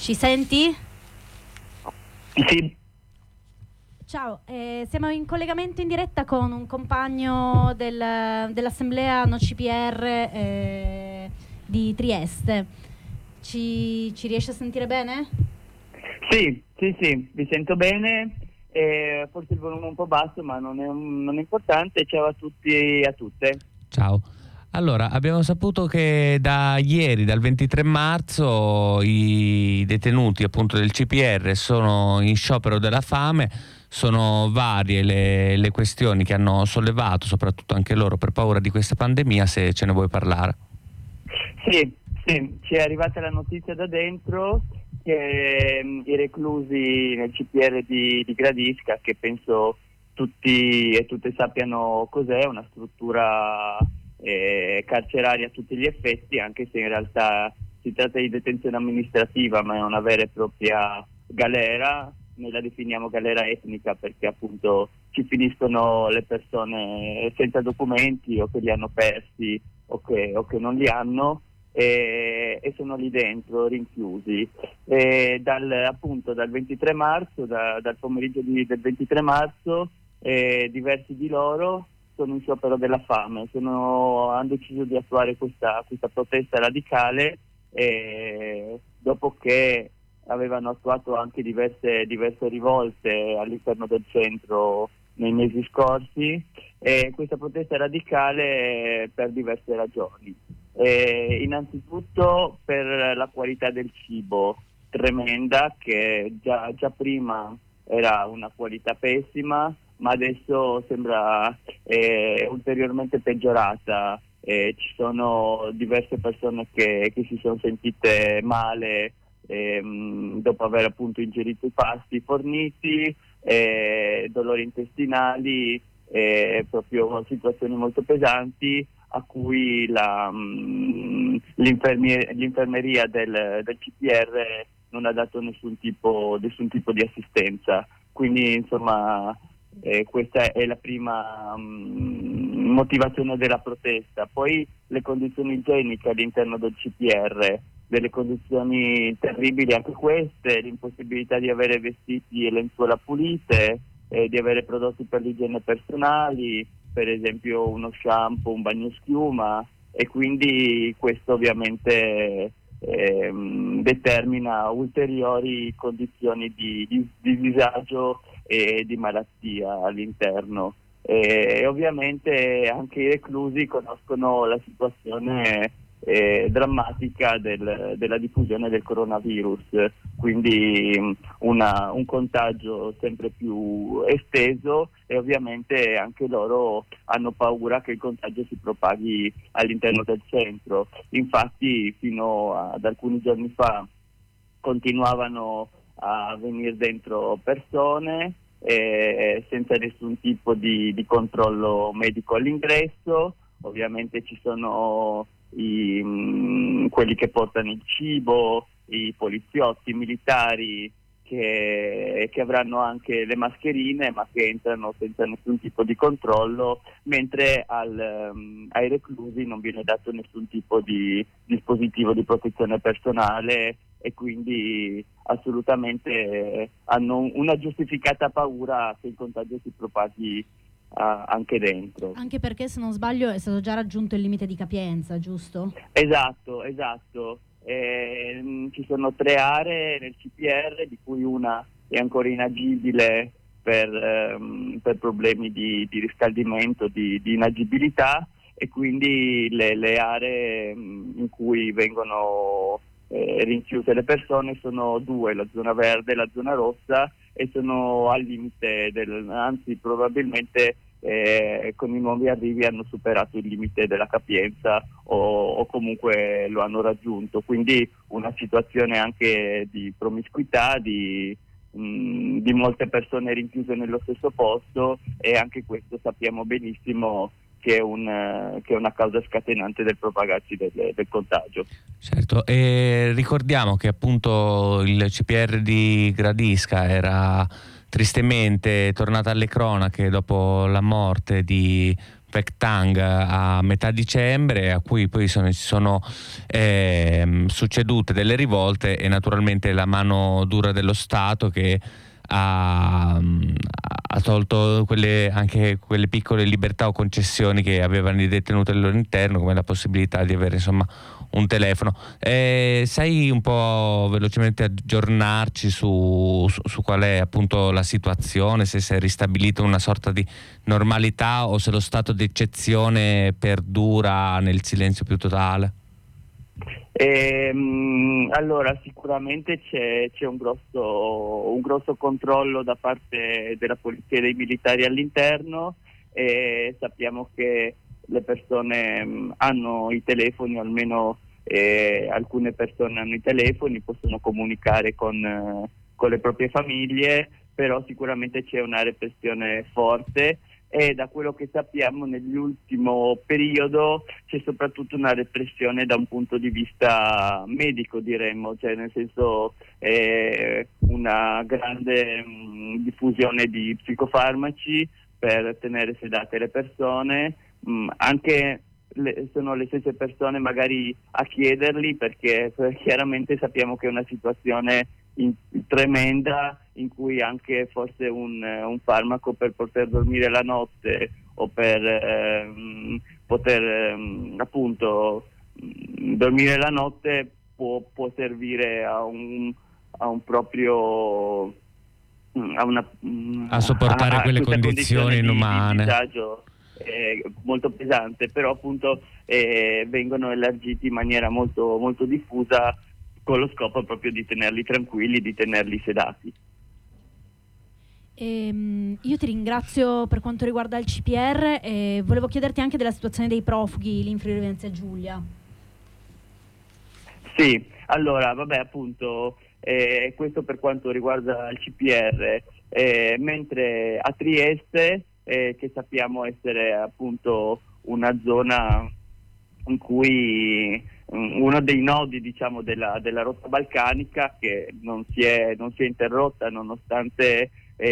Ci senti? Sì. Ciao, siamo in collegamento in diretta con un compagno dell'assemblea NoCPR di Trieste. Ci riesci a sentire bene? Sì, vi sento bene, forse il volume è un po' basso, ma non è importante. Ciao a tutti e a tutte. Ciao. Allora, abbiamo saputo che da ieri, dal 23 marzo, i detenuti appunto del CPR sono in sciopero della fame. Sono varie le questioni che hanno sollevato, soprattutto anche loro per paura di questa pandemia, se ce ne vuoi parlare. Sì, ci è arrivata la notizia da dentro che i reclusi nel CPR di Gradisca, che penso tutti e tutte sappiano cos'è, una struttura carceraria a tutti gli effetti, anche se in realtà si tratta di detenzione amministrativa, ma è una vera e propria galera. Noi la definiamo galera etnica perché appunto ci finiscono le persone senza documenti o che li hanno persi o che non li hanno, e sono lì dentro rinchiusi. Dal 23 marzo, dal pomeriggio del 23 marzo, diversi di loro sono in sciopero della fame, hanno deciso di attuare questa protesta radicale, dopo che avevano attuato anche diverse rivolte all'interno del centro nei mesi scorsi. Questa protesta radicale per diverse ragioni. Innanzitutto per la qualità del cibo tremenda, che già prima era una qualità pessima, ma adesso sembra ulteriormente peggiorata. Ci sono diverse persone che si sono sentite male dopo aver appunto ingerito i pasti forniti, dolori intestinali, proprio situazioni molto pesanti a cui l'infermeria del CPR non ha dato nessun tipo di assistenza. Quindi insomma questa è la prima motivazione della protesta. Poi le condizioni igieniche all'interno del CPR, delle condizioni terribili anche queste, l'impossibilità di avere vestiti e lenzuola pulite, di avere prodotti per l'igiene personali, per esempio uno shampoo, un bagnoschiuma, e quindi questo ovviamente determina ulteriori condizioni di disagio e di malattia all'interno. E ovviamente anche i reclusi conoscono la situazione drammatica della diffusione del coronavirus, quindi un contagio sempre più esteso, e ovviamente anche loro hanno paura che il contagio si propaghi all'interno del centro. Infatti fino ad alcuni giorni fa continuavano a venire dentro persone senza nessun tipo di controllo medico all'ingresso. Ovviamente ci sono quelli che portano il cibo, i poliziotti, i militari che avranno anche le mascherine, ma che entrano senza nessun tipo di controllo, mentre ai reclusi non viene dato nessun tipo di dispositivo di protezione personale, e quindi assolutamente hanno una giustificata paura che il contagio si propaghi anche dentro. Anche perché, se non sbaglio, è stato già raggiunto il limite di capienza, giusto? Esatto. Ci sono 3 aree nel CPR, di cui una è ancora inagibile per problemi di riscaldamento, di inagibilità, e quindi le aree in cui vengono rinchiuse le persone sono 2, la zona verde e la zona rossa, e sono al limite anzi probabilmente con i nuovi arrivi hanno superato il limite della capienza o comunque lo hanno raggiunto. Quindi una situazione anche di promiscuità, di molte persone rinchiuse nello stesso posto, e anche questo sappiamo benissimo che è una causa scatenante del propagarsi del contagio. Certo, e ricordiamo che appunto il CPR di Gradisca era tristemente tornata alle cronache dopo la morte di Vectang a metà dicembre, a cui poi si sono succedute delle rivolte e naturalmente la mano dura dello Stato che ha tolto anche quelle piccole libertà o concessioni che avevano i detenuti al loro interno, come la possibilità di avere insomma un telefono. Sai un po' velocemente aggiornarci su qual è appunto la situazione, se si è ristabilita una sorta di normalità o se lo stato d'eccezione perdura nel silenzio più totale? Allora, sicuramente c'è un grosso controllo da parte della polizia e dei militari all'interno, e sappiamo che le persone hanno i telefoni, o almeno alcune persone hanno i telefoni, possono comunicare con le proprie famiglie, però sicuramente c'è una repressione forte. E da quello che sappiamo nell'ultimo periodo c'è soprattutto una repressione da un punto di vista medico, diremmo, cioè nel senso una grande diffusione di psicofarmaci per tenere sedate le persone, anche sono le stesse persone magari a chiederli, perché chiaramente sappiamo che è una situazione tremenda, in cui anche forse un farmaco per poter dormire la notte o per poter appunto dormire la notte può servire a un proprio a sopportare quelle condizioni di inumane. disagio molto pesante, però appunto vengono elargiti in maniera molto, molto diffusa, con lo scopo proprio di tenerli tranquilli, di tenerli sedati. Io ti ringrazio per quanto riguarda il CPR e volevo chiederti anche della situazione dei profughi lì in Friuli Venezia Giulia. Sì, allora, vabbè, appunto, questo per quanto riguarda il CPR, mentre a Trieste, che sappiamo essere appunto una zona in cui uno dei nodi, diciamo, della rotta balcanica, che non si è interrotta nonostante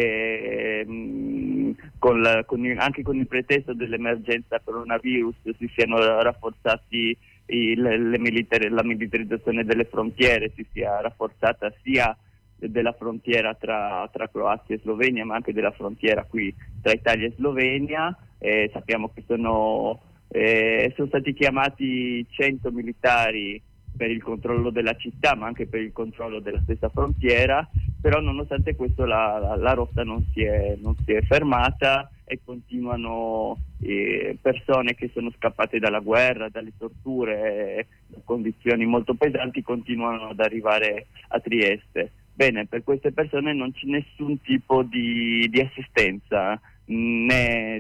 anche con il pretesto dell'emergenza coronavirus si siano rafforzati la militarizzazione delle frontiere, si sia rafforzata sia della frontiera tra Croazia e Slovenia, ma anche della frontiera qui tra Italia e Slovenia. Sappiamo che sono stati chiamati 100 militari per il controllo della città, ma anche per il controllo della stessa frontiera, però nonostante questo la rotta non si è fermata e continuano persone che sono scappate dalla guerra, dalle torture, da condizioni molto pesanti, continuano ad arrivare a Trieste. Bene, per queste persone non c'è nessun tipo di assistenza, né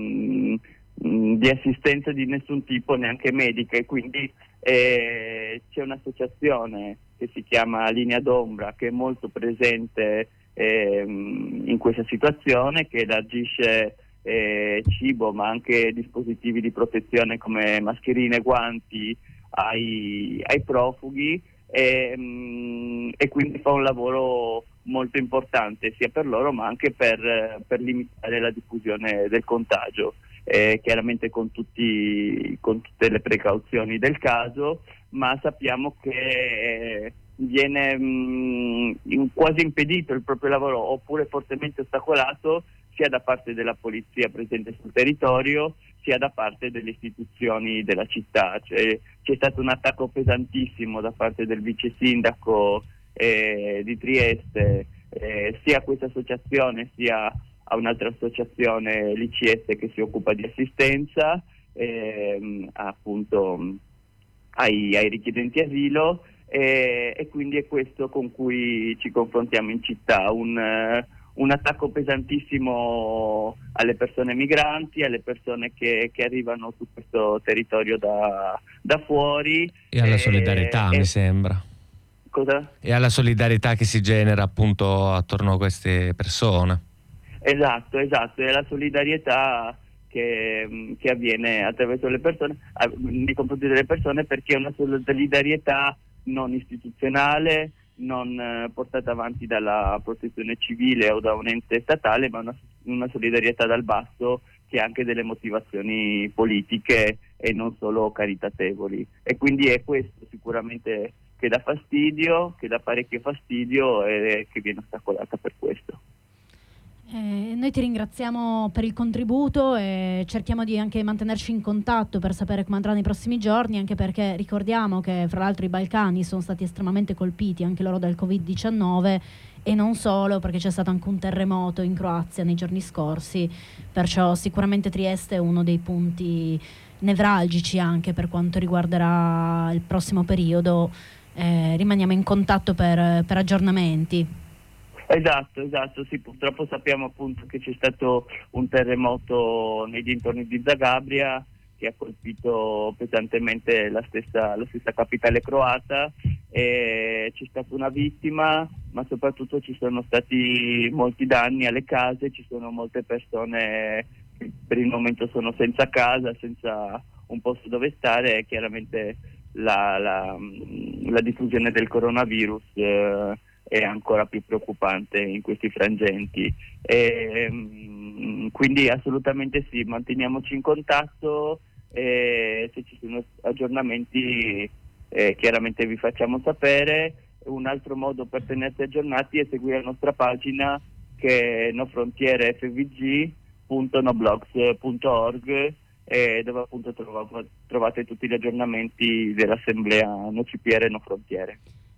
di assistenza di nessun tipo, neanche medica, e quindi c'è un'associazione che si chiama Linea d'Ombra, che è molto presente in questa situazione, che elargisce cibo ma anche dispositivi di protezione come mascherine e guanti ai profughi, e quindi fa un lavoro molto importante sia per loro ma anche per limitare la diffusione del contagio, chiaramente con tutte le precauzioni del caso, ma sappiamo che viene quasi impedito il proprio lavoro, oppure fortemente ostacolato, sia da parte della polizia presente sul territorio, sia da parte delle istituzioni della città. C'è stato un attacco pesantissimo da parte del vice sindaco di Trieste, sia a questa associazione sia a un'altra associazione, l'ICS, che si occupa di assistenza appunto ai richiedenti asilo, e quindi è questo con cui ci confrontiamo in città, un attacco pesantissimo alle persone migranti, alle persone che arrivano su questo territorio da fuori. E alla solidarietà, mi sembra. Cosa? E alla solidarietà che si genera appunto attorno a queste persone. Esatto, è la solidarietà che avviene attraverso le persone, nei confronti delle persone, perché è una solidarietà non istituzionale, non portata avanti dalla protezione civile o da un ente statale, ma una solidarietà dal basso, che anche delle motivazioni politiche e non solo caritatevoli. E quindi è questo sicuramente che dà fastidio, che dà parecchio fastidio e che viene ostacolata per questo. Noi ti ringraziamo per il contributo e cerchiamo di anche mantenerci in contatto per sapere come andrà nei prossimi giorni, anche perché ricordiamo che fra l'altro i Balcani sono stati estremamente colpiti anche loro dal Covid-19 e non solo, perché c'è stato anche un terremoto in Croazia nei giorni scorsi, perciò sicuramente Trieste è uno dei punti nevralgici anche per quanto riguarderà il prossimo periodo. Rimaniamo in contatto per aggiornamenti. Esatto, sì, purtroppo sappiamo appunto che c'è stato un terremoto nei dintorni di Zagabria che ha colpito pesantemente la stessa capitale croata e c'è stata una vittima, ma soprattutto ci sono stati molti danni alle case, ci sono molte persone che per il momento sono senza casa, senza un posto dove stare e chiaramente la diffusione del coronavirus è ancora più preoccupante in questi frangenti. Quindi assolutamente sì, manteniamoci in contatto e se ci sono aggiornamenti chiaramente vi facciamo sapere. Un altro modo per tenersi aggiornati è seguire la nostra pagina che è nofrontierefvg.noblogs.org dove appunto trovate tutti gli aggiornamenti dell'assemblea No CPR No Frontiere.